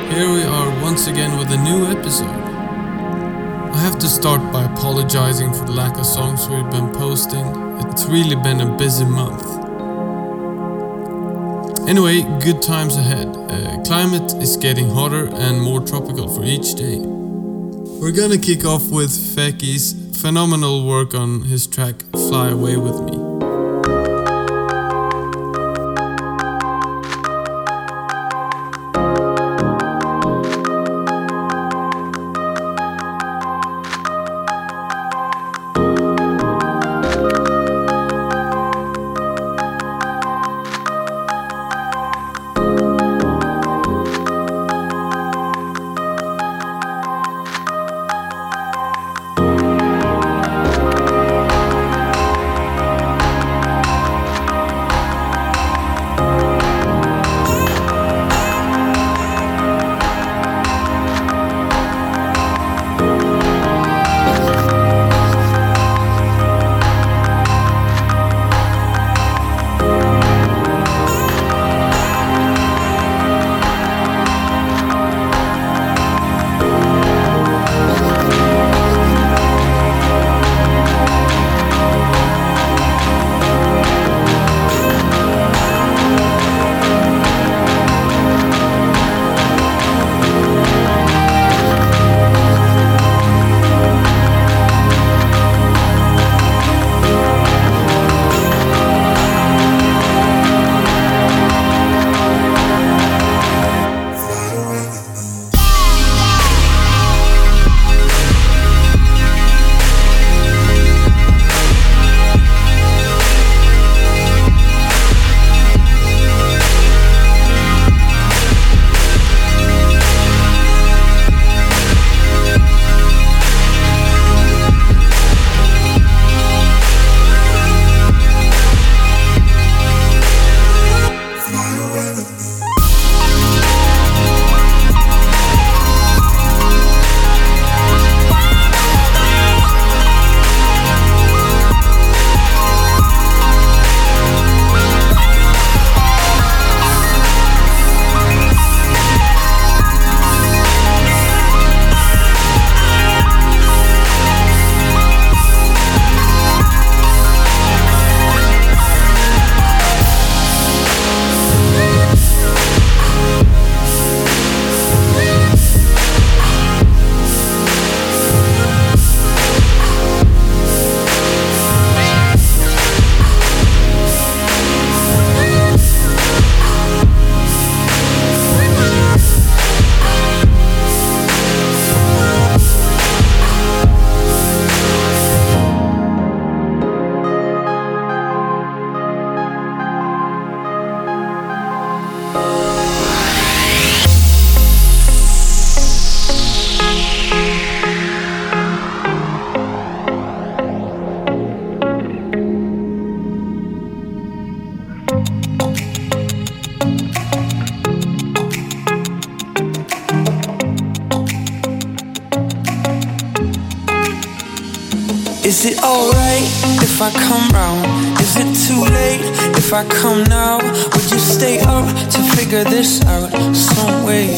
Here we are once again with a new episode. I have to start by apologizing for the lack of songs we've been posting. It's really been a busy month. Anyway, good times ahead. Climate is getting hotter and more tropical for each day. We're gonna kick off with Feki's phenomenal work on his track Fly Away With Me. Is it alright if I come round? Is it too late if I come now? Would you stay up to figure this out some way?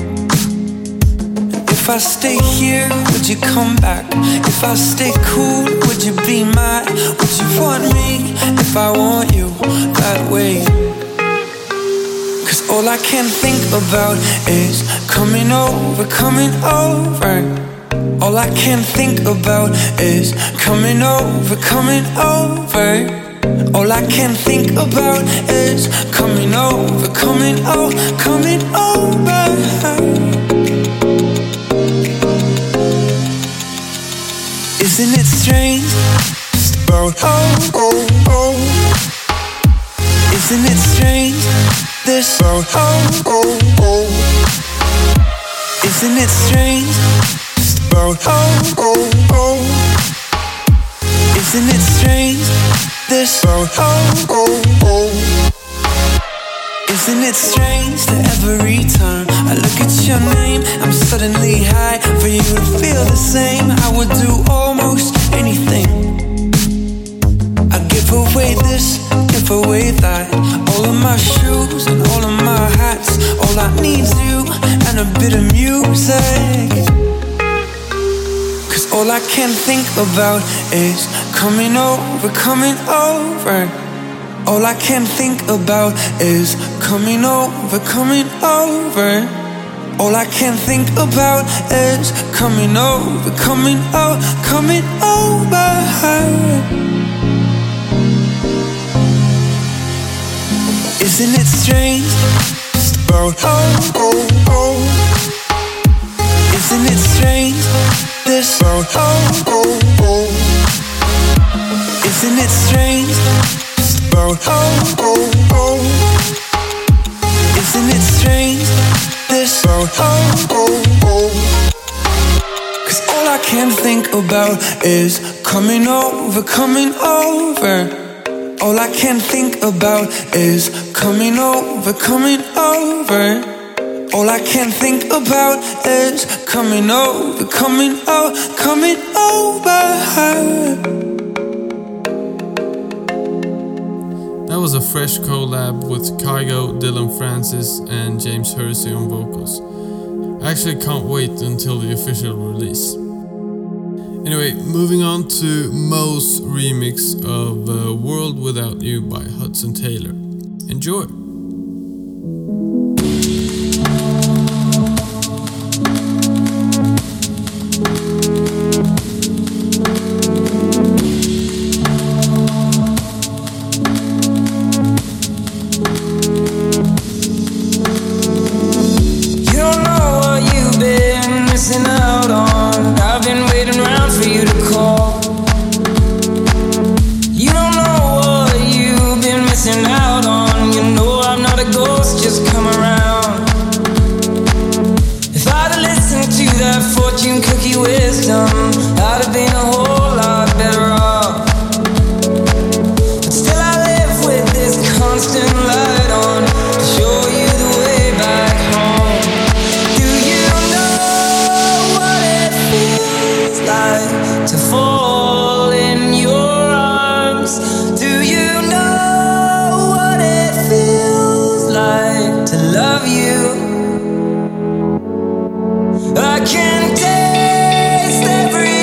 If I stay here, would you come back? If I stay cool, would you be mad? Would you want me if I want you that way? Cause all I can think about is coming over, coming over. All I can think about is coming over, coming over. All I can think about is coming over, coming over, coming over. Isn't it strange? Just about Isn't it strange? This Isn't it strange? Isn't it strange? This Isn't it strange that every time I look at your name, I'm suddenly high. For you to feel the same, I would do almost anything. I'd give away this, give away that. All of my shoes and all of my hats. All I need's you and a bit of music. 'Cause all I can think about is coming over, coming over. All I can think about is coming over, coming over. All I can think about is coming over, coming over, coming over. Isn't it strange? Just about Isn't it strange? This Isn't it strange? Just about Isn't it strange? This 'Cause all I can think about is coming over, coming over. All I can think about is coming over, coming over. All I can think about is coming over, coming over, coming over. That was a fresh collab with Kygo, Dylan Francis, and James Hersey on vocals. I actually can't wait until the official release. Anyway, moving on to Mo's remix of World Without You by Hudson Taylor. Enjoy! I can taste every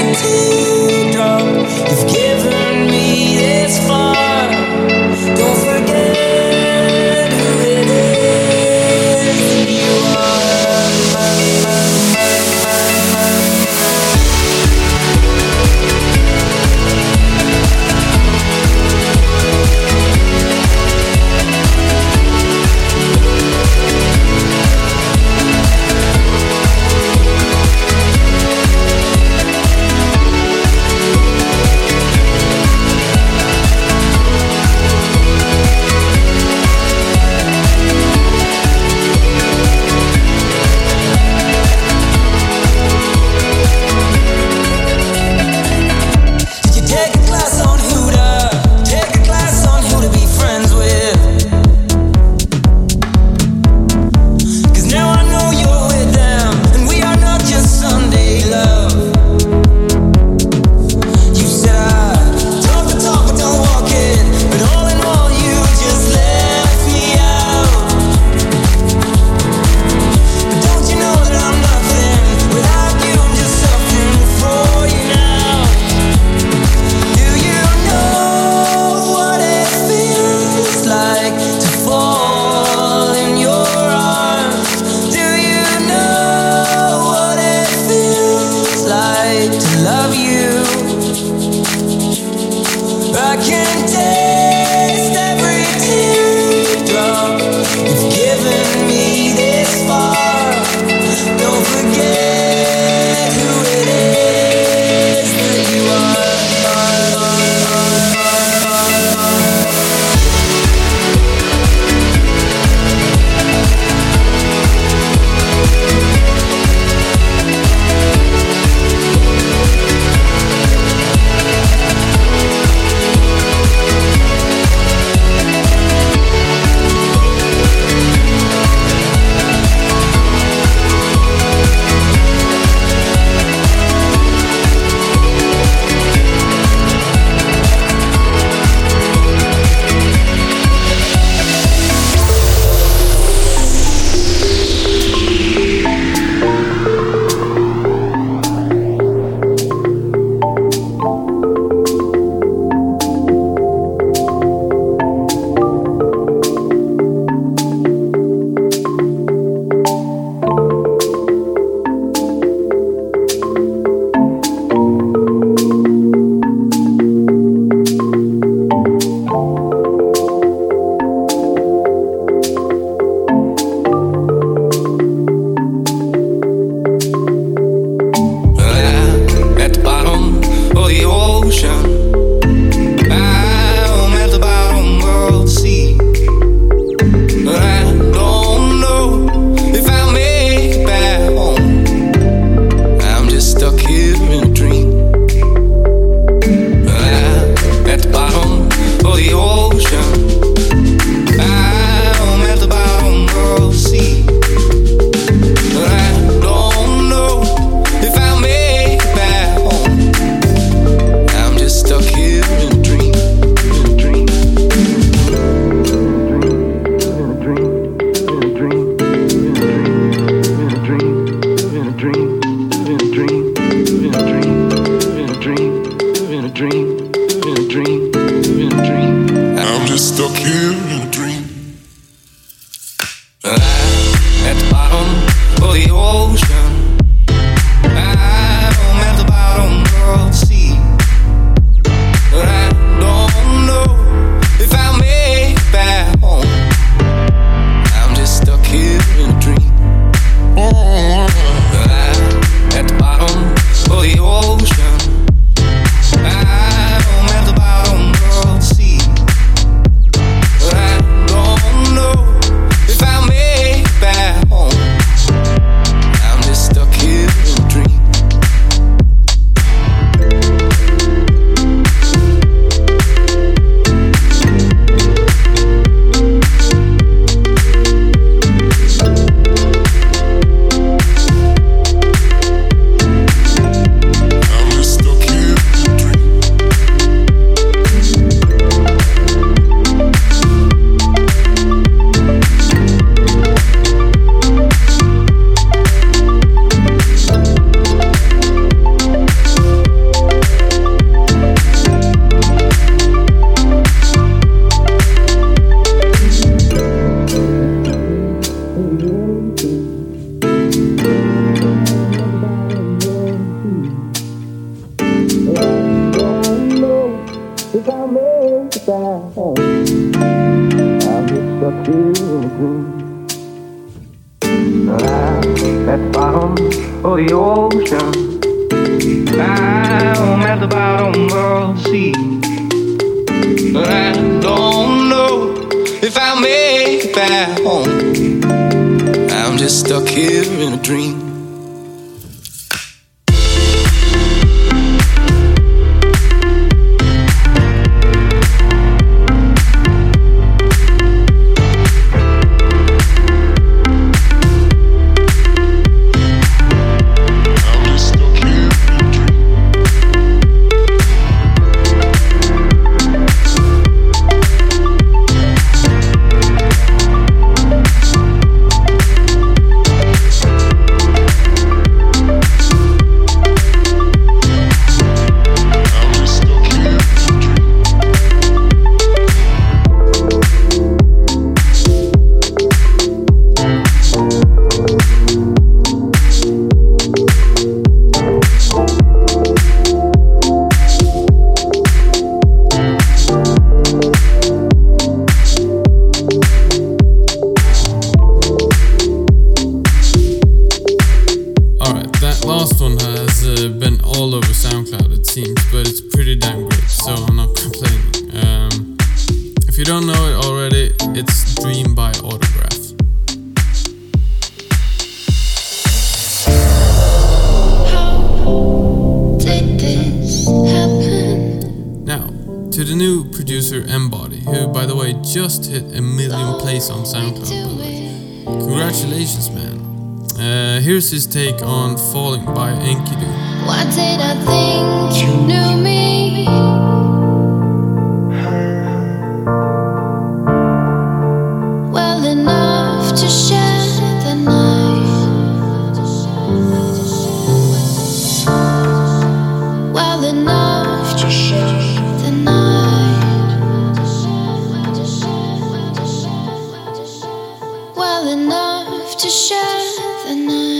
the ocean. I don't at the bottom of the sea, but I don't know if I'll make it back home. I'm just stuck here in a dream. I'm at the bottom of the ocean. I'm at the bottom of the sea, but I don't know if I'll make it back home. I'm just stuck here in a dream. At the bottom of the ocean, I'm at the bottom of the sea, but I don't know if I'll make it back home. I'm just stuck here in a dream. Last one has been all over SoundCloud, it seems, but it's pretty damn great, so I'm not complaining. If you don't know it already, it's Dream by Autograph. How did this happen? Now, to the new producer Embody, who, by the way, just hit 1 million plays on SoundCloud. Congratulations, man. Here's his take on Falling by Enkidu. Why did I think you knew me? Well enough to share the night. Well enough to share the night. Well enough to share the night.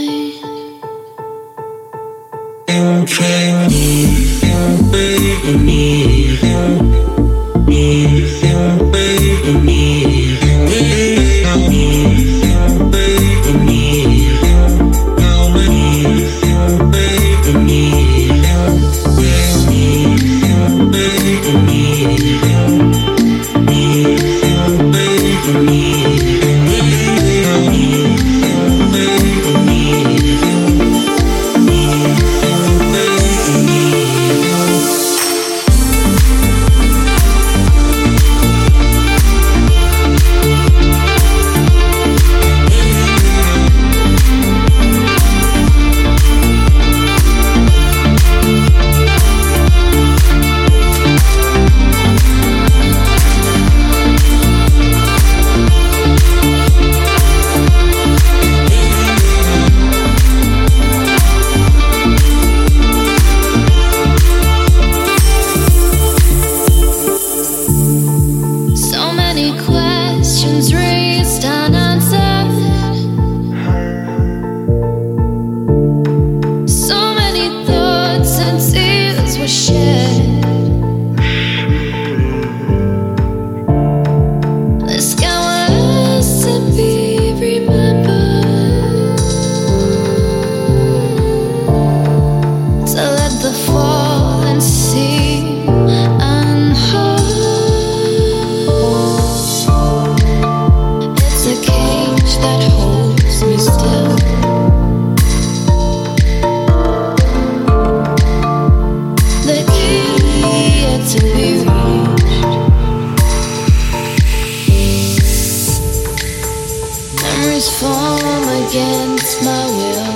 transform against my will.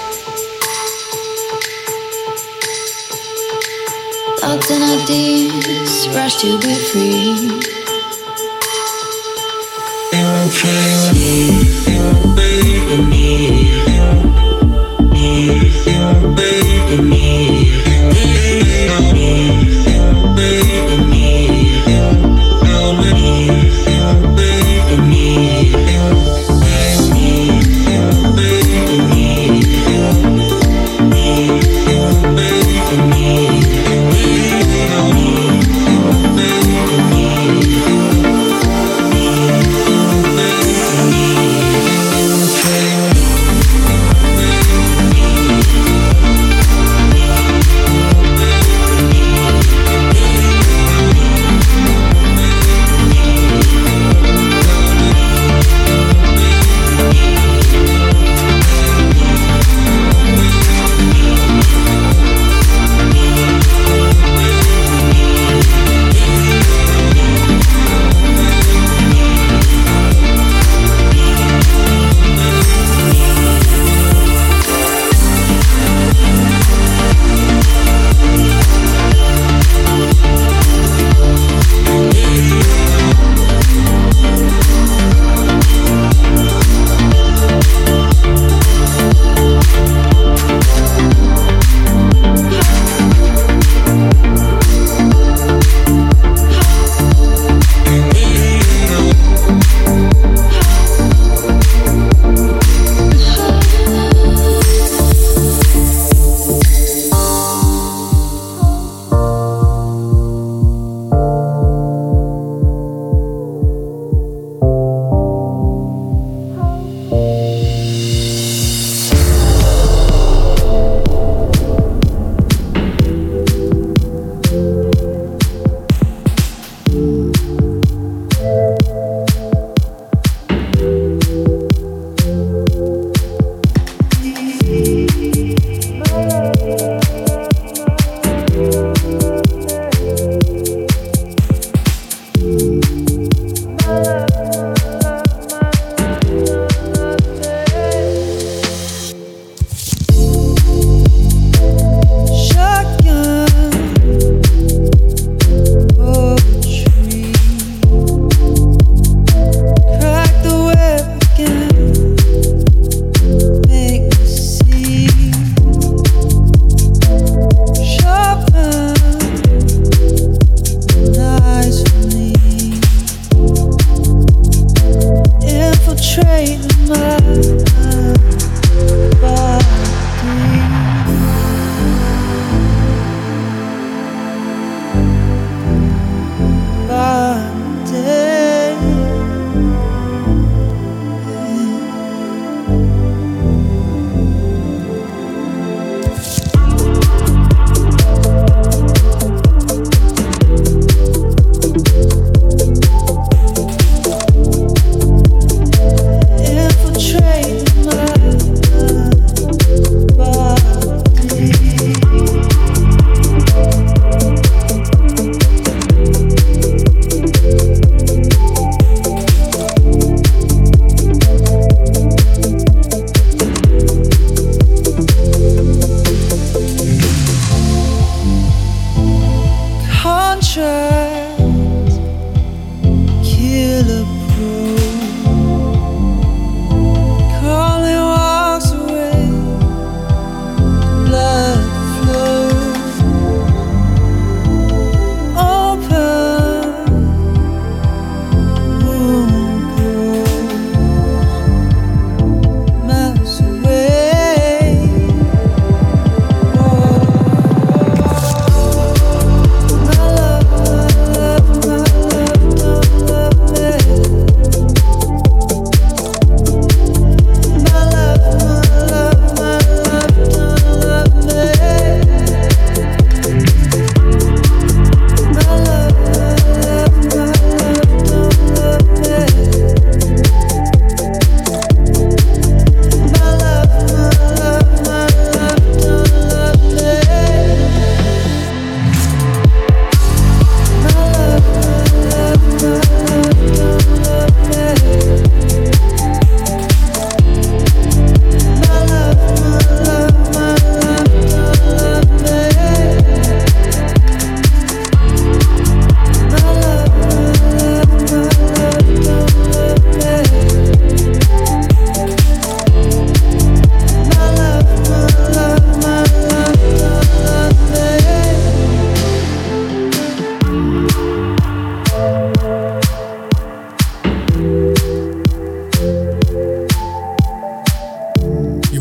Thoughts and ideas rush to be free.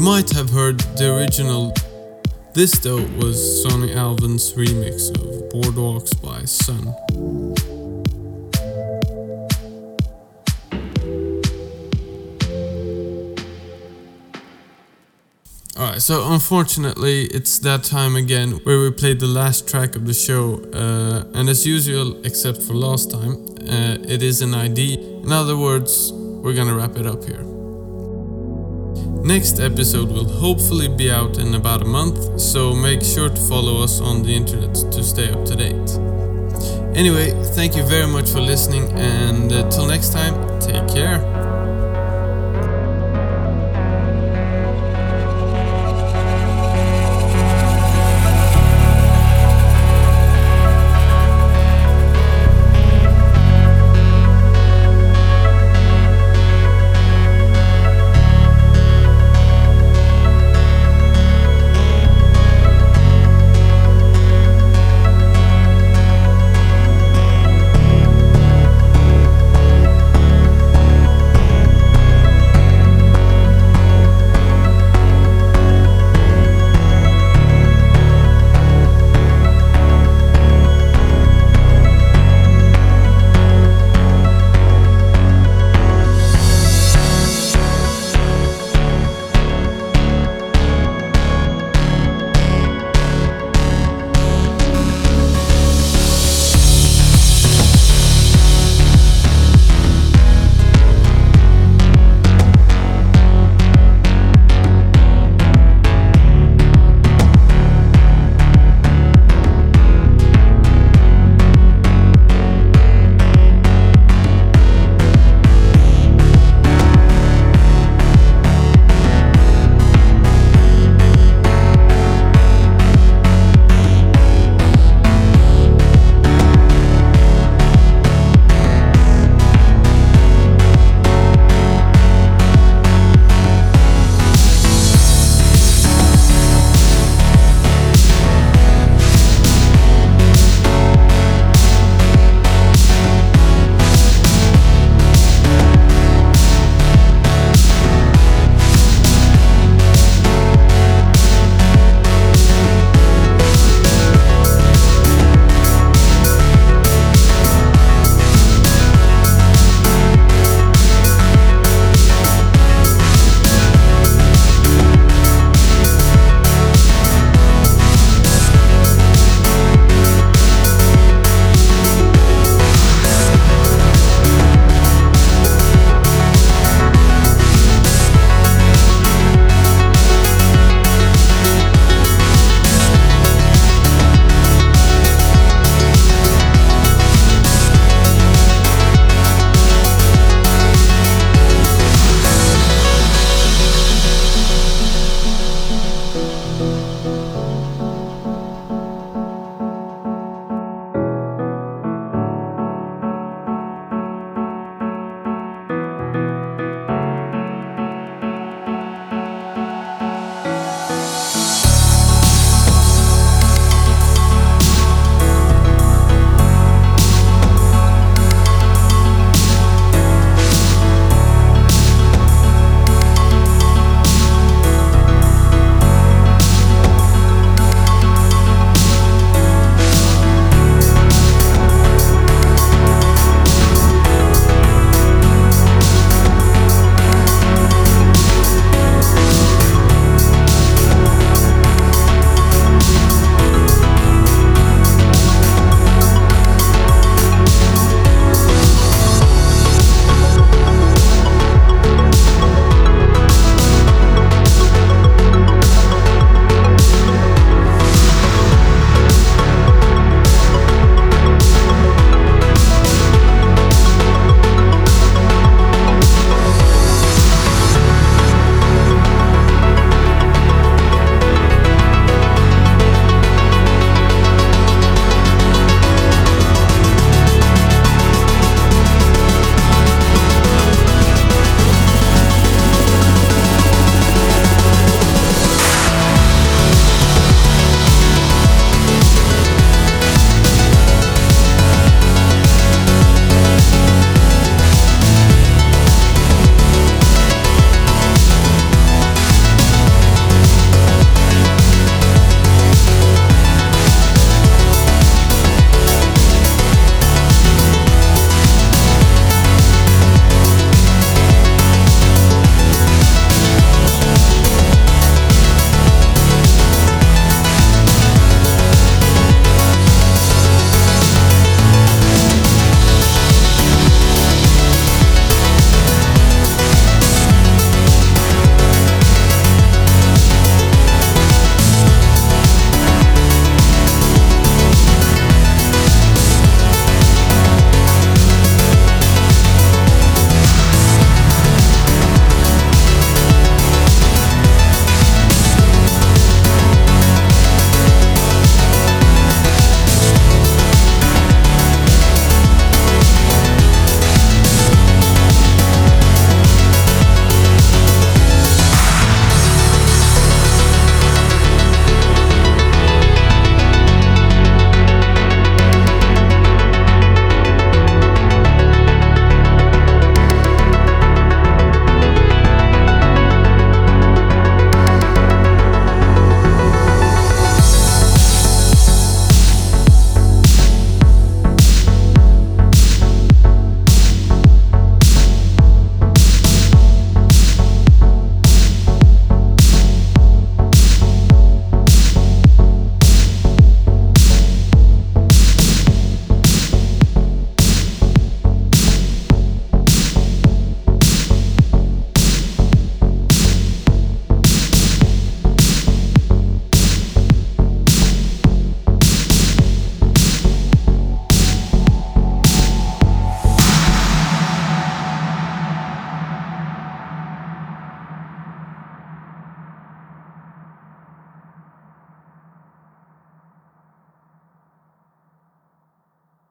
might have heard the original. This though was Sonny Alvin's remix of Boardwalks by Sun. Alright, so unfortunately it's that time again where we played the last track of the show, and as usual, except for last time, it is an ID. In other words, we're gonna wrap it up here. Next episode will hopefully be out in about a month, so make sure to follow us on the internet to stay up to date. Anyway, thank you very much for listening, and till next time, take care.